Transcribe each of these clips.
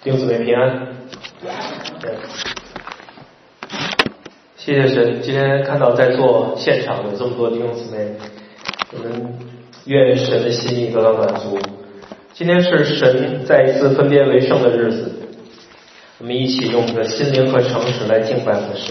弟兄姊妹平安。谢谢神，今天看到在座现场有这么多弟兄姊妹，我们愿神的心意得到满足。今天是神再一次分别为圣的日子，我们一起用我们的心灵和诚实来敬拜我们的神。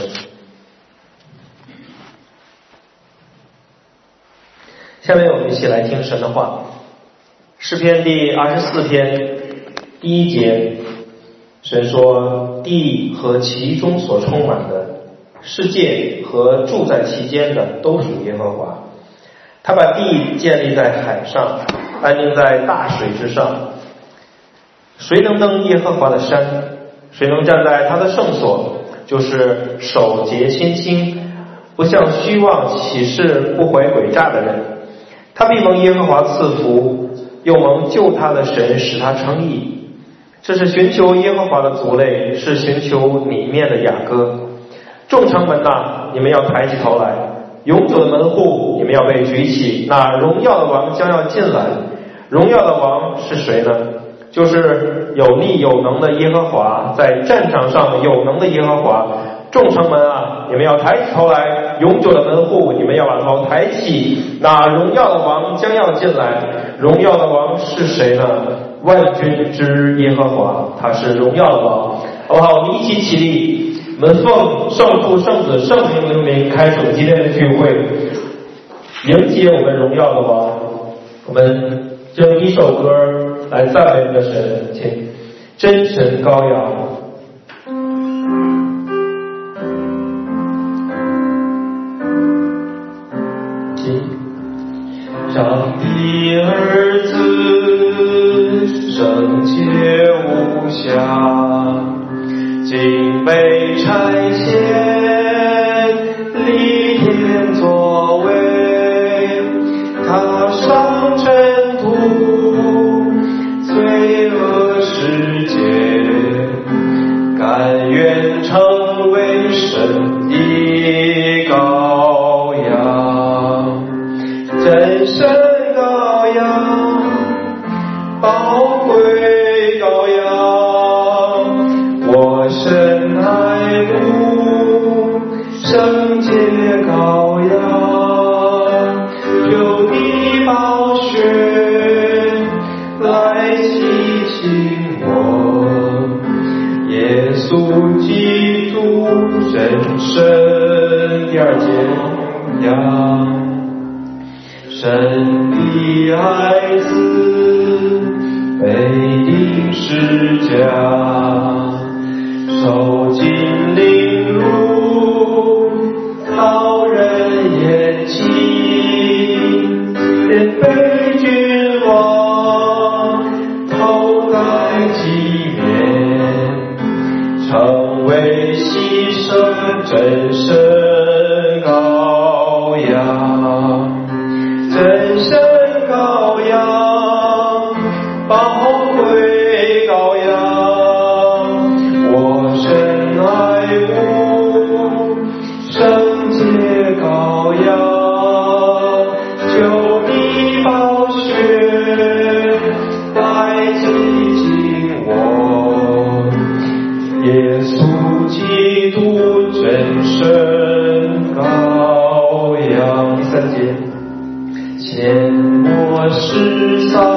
下面我们一起来听神的话，诗篇第24篇第1节，神说：地和其中所充满的，世界和住在其间的，都属耶和华。他把地建立在海上，安定在大水之上。谁能登耶和华的山？谁能站在他的圣所？就是手洁心清，不向虚妄起誓，不怀诡诈的人。他必蒙耶和华赐福，又蒙救他的神使他称义。这是寻求耶和华的族类，是寻求里面的雅各。众城门哪，你们要抬起头来；永久的门户，你们要被举起。那荣耀的王将要进来。荣耀的王是谁呢？就是有力有能的耶和华，在战场上有能的耶和华。众城门啊，你们要抬起头来；永久的门户，你们要把头抬起。那荣耀的王将要进来。荣耀的王是谁呢？万军之耶和华，他是荣耀的王。好不好？我们一起起立，我们奉圣父、圣子、圣灵的名开始今天的聚会，迎接我们荣耀的王。我们就用一首歌来赞美我们的神，请真神羔羊。上帝儿子圣洁无瑕，竟被差遣立天作为，他上尘土罪恶世界，甘愿成为神的羔羊。真神羔羊，宝贵羔羊，我深爱慕圣洁羔羊，有你宝血来洗净我，耶稣基督真神。第2节呀，神的爱子被钉十架，受尽凌辱，遭人厌弃，连被君王头戴纪面，成为牺牲真神羔羊。真神羔羊，宝贵羔羊，我深爱慕圣洁羔羊，就你宝血来洗净我，耶稣基督真神羔羊。第3节，阡陌世上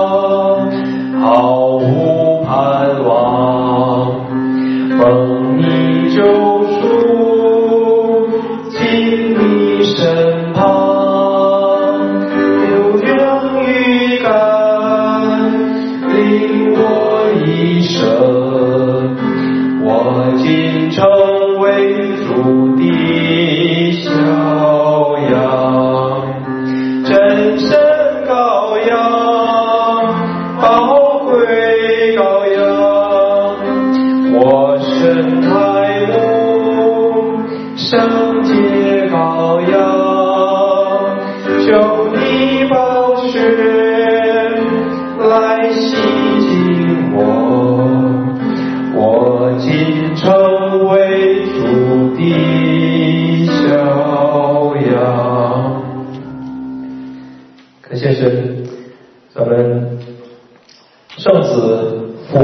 毫无盼望，蒙你救赎，进你身旁，流量于甘，领我一生，我今成为主的小羊。真神羔羊，宝贵羔羊，我深爱慕圣洁羔羊，就你宝血来洗净我今成为主的小羊。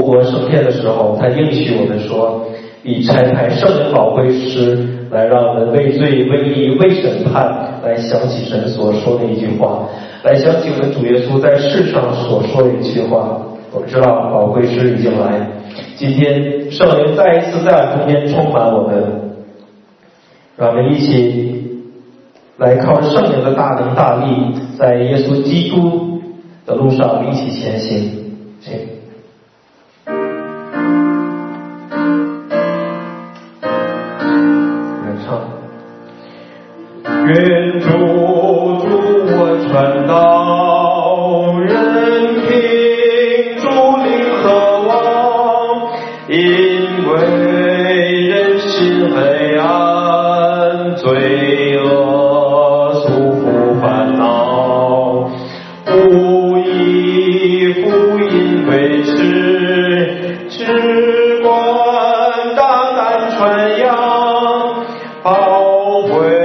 活升天的时候，他应许我们说，以差派圣灵保惠师来让我们为罪、为义、为审判来想起神所说的一句话，来想起我们主耶稣在世上所说的一句话。我们知道保惠师已经来，今天圣灵再一次在我们中间充满我们，让我们一起来靠着圣灵的大能大力，在耶稣基督的路上一起前行。请愿主我传道，人听主灵渴望，因为人心黑暗，罪恶束缚烦恼，无以福音维持，只管大胆传扬，保惠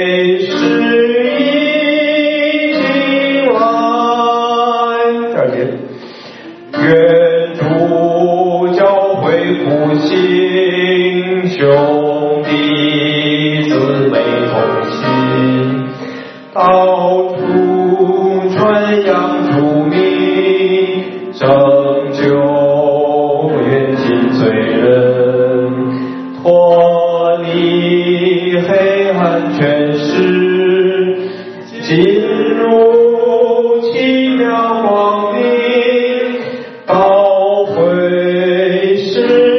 兄弟姊妹同心，到处传扬主名，拯救冤亲罪人，脱离黑暗权势，进入奇妙光明，保惠世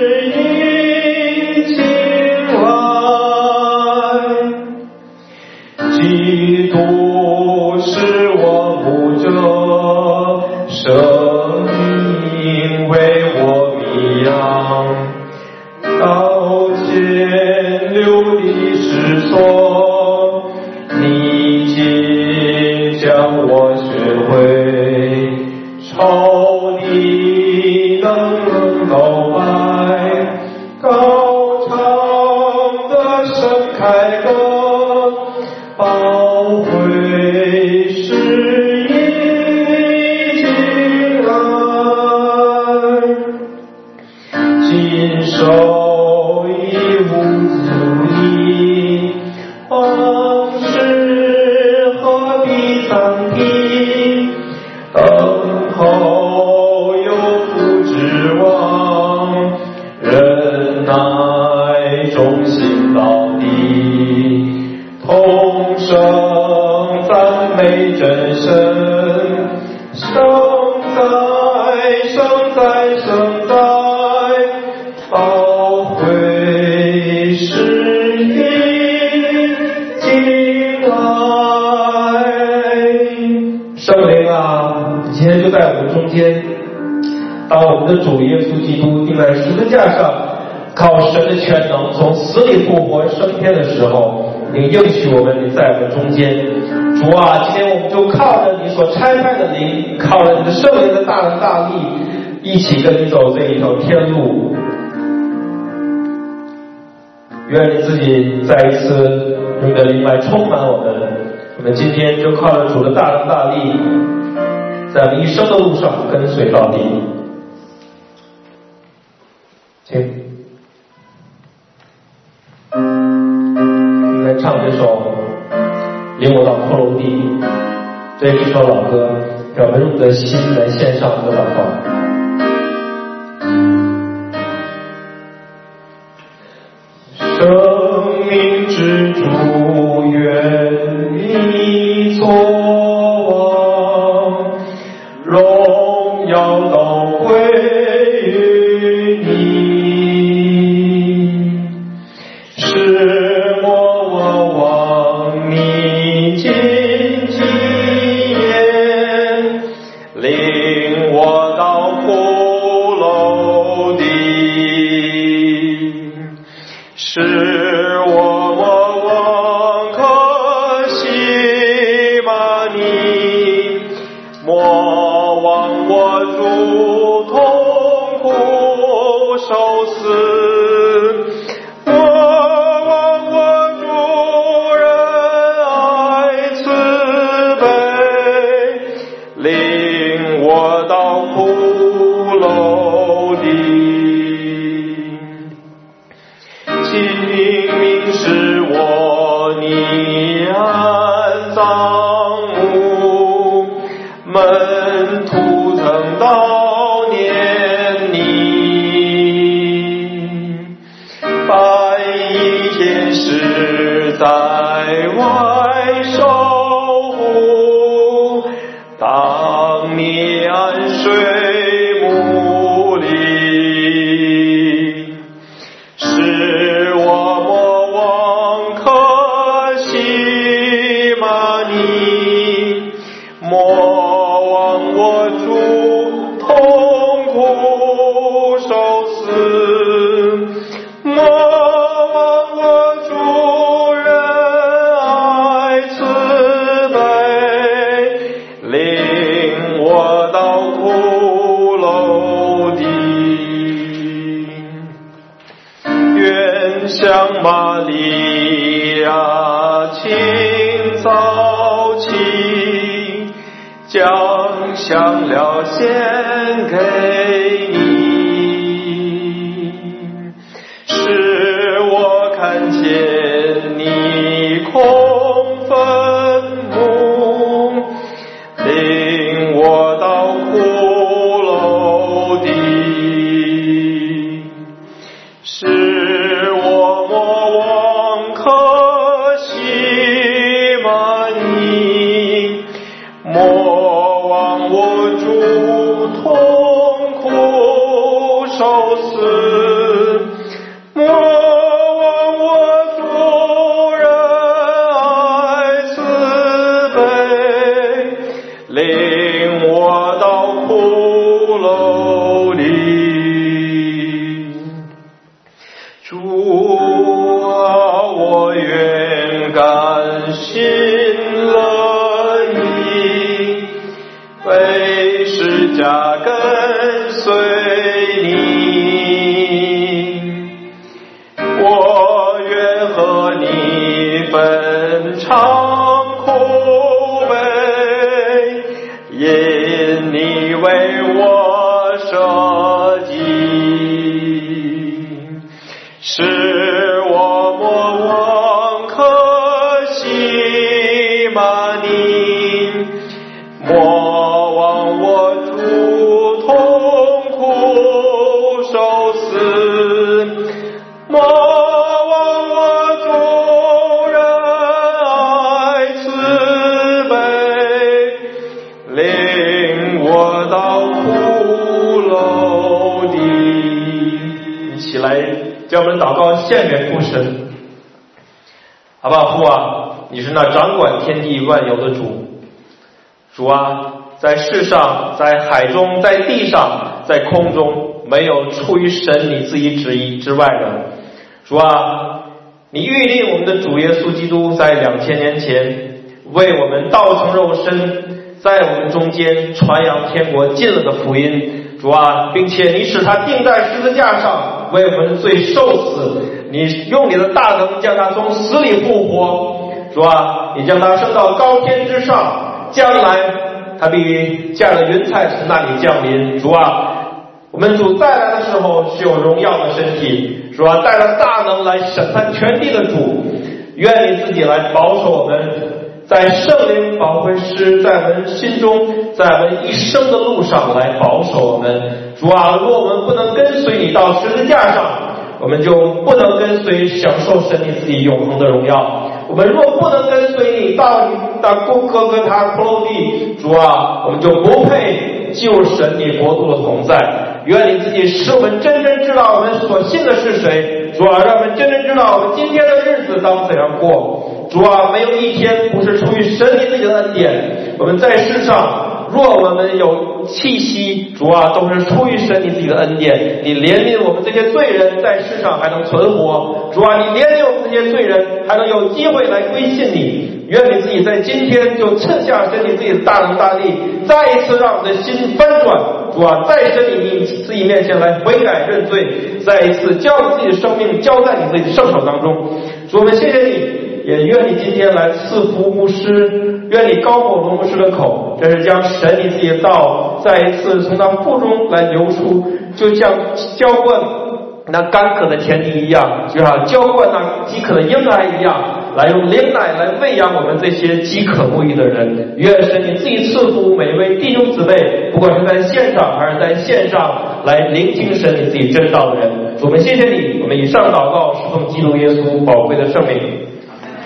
基督是我牧者，生命为我迷养，刀剑流离失所，你竟将我学会，超你能告白，高唱的盛开歌，保惠师已经来，今受一无足矣，往事何必暂停，等候有福指望，忍耐忠心到底，同声赞美真神，圣在，保惠师已经来。 圣灵啊，今天就在我们中间，当我们的主耶稣基督钉在十字架上，靠神的全能从死里复活升天的时候，你应许我们，你在我们中间。主啊，今天我们就靠着你所差派的灵，靠着你的圣灵的大能大力，一起跟你走这一条天路。愿你自己再一次用你的灵来充满我们。我们今天就靠着主的大能大力，在我们一生的路上跟随到底。请来唱这首《领我到骷髅地》，这是一首老歌，让我们用的心来献上我们的祷告。 生命之主，愿你作王，荣耀都归于你，使我望你荆棘眼，领我到骷髅地，使我望可西玛尼，莫忘我主痛苦受死，莫忘我主仁爱慈悲，领我到骷髅地。 向玛利亚清早起，将香料献给你，使我看见你空坟墓，领我到骷髅地，使我莫忘可惜满意，莫忘我主痛苦受死，莫忘我主仁爱慈悲，领我到骷髅里。主啊，我愿甘心乐意，为十架跟随你，我愿和你分尝苦悲，因你为我舍己，使我莫忘可惜满意，莫忘我主痛苦受死，莫忘我主仁爱慈悲，领我到骷髅地。 一起来将我们的祷告献给父神。阿爸父啊，你是那掌管天地万有的主。主啊，在世上，在海中，在地上，在空中，没有出于神你自己旨意之外的。主啊，你预定我们的主耶稣基督在2000年前为我们道成肉身，在我们中间传扬天国近了的福音。主啊，并且你使他钉在十字架上，为我们的罪受死，你用你的大能将他从死里复活。主啊，你将他升到高天之上，将来他必驾着云彩从那里降临。主啊，我们主再来的时候是有荣耀的身体。主啊，带着大能来审判全地的主，愿你自己来保守我们，在圣灵保惠师在我们心中，在我们一生的路上来保守我们。主啊，如果我们不能跟随你到十字架上，我们就不能跟随享受神你自己永恒的荣耀。我们若不能跟随你到哥哥他骷髅地，主啊，我们就不配救神你国度的同在。愿你自己使我们真正知道我们所信的是谁。主啊，让我们真正知道我们今天的日子当怎样过。主啊，没有一天不是出于神你自己的恩典。我们在世上若我们有气息，主啊，都是出于神你自己的恩典。你怜悯我们这些罪人在世上还能存活。主啊，你怜悯我们这些罪人还能有机会来归信你。愿你自己在今天就趁下神你自己的大能大力，再一次让我们的心翻转。主啊，在神你自己面前来悔改认罪，再一次将自己的生命交在你自己的圣手当中。主，我们谢谢你，也愿你今天来赐福牧师，愿你高抹罗牧师的口，这是将神你自己的道再一次从他腹中来流出，就像浇灌那干渴的田地一样，就像浇灌那饥渴的婴孩一样，来用灵奶来喂养我们这些饥渴慕义的人。愿神你自己赐福每位弟兄姊妹，不管是在现场还是在线上来聆听神你自己真道的人。主，我们谢谢你，我们以上祷告是奉基督耶稣宝贵的圣名。